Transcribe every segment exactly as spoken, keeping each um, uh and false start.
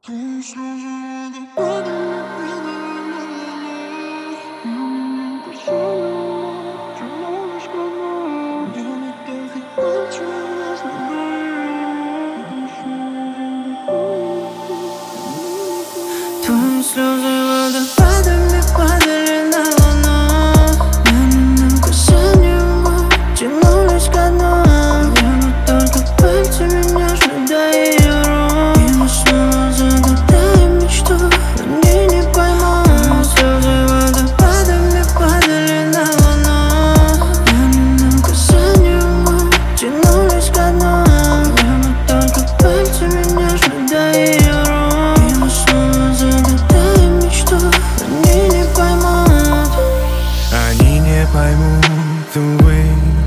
Твои слезы водопадами падали, ла-ла-ла. Касание, тянулись ко дну. Делали только пальцами между нами. Твои слезы водопадами падали на луну. Длинным касанием губ тянулись ко дну. Делали только пальцами нежно до ее рук. И мы снова загадаем мечту, они не поймут. Слезы водопадами падали на луну. Длинным касанием губ тянулись ко дну. Делали только пальцами нежно до ее рук. И мы снова загадаем мечту, они не поймут. Они не поймут, увы.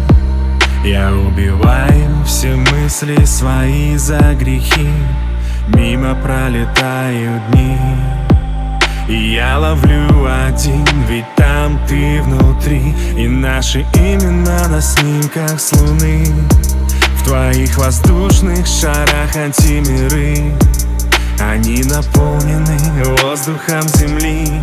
Я убиваю все мысли свои за грехи. Мимо пролетают дни, и я ловлю один, ведь там ты внутри. И наши имена на снимках с луны. В твоих воздушных шарах антимиры. Они наполнены воздухом земли.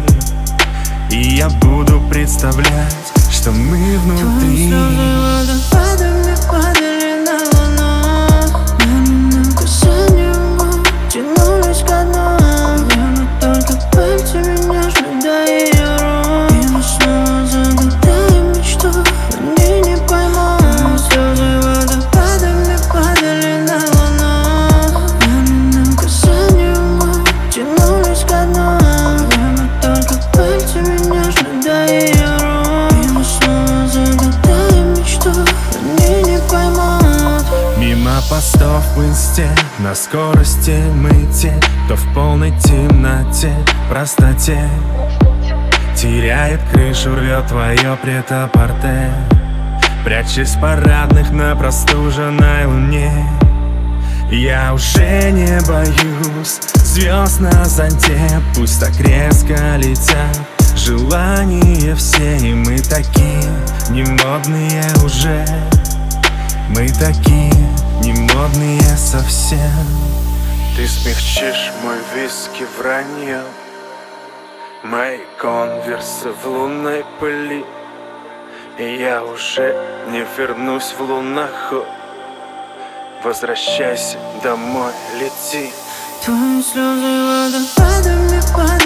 И я буду представлять, что мы внутри. Твои слезы водопадами падали на луну. Длинным касанием губ тянулись ко дну. Делали только пальцами нежно до ее рук. И мы снова загадаем мечту, они не поймут. Слезы водопадами падали на луну. Длинным касанием губ тянулись ко дну. Делали только пальцами нежно до ее рук. И мы снова загадаем мечту, они не поймут. Мимо постов в инсте, на скорости мы те, кто в полной темноте, простоте теряет крышу, рвет твое прет-а-порте. Прячась в парадных на простуженной луне. Я уже не боюсь звезд на зонте, пусть так резко летят желания все. И мы такие немодные уже, мы такие немодные совсем. Ты смягчишь мой виски вранье, мои конверсы в лунной пыли. И я уже не вернусь в луноход. Возвращайся домой, лети. Твои слезы водопадами падали.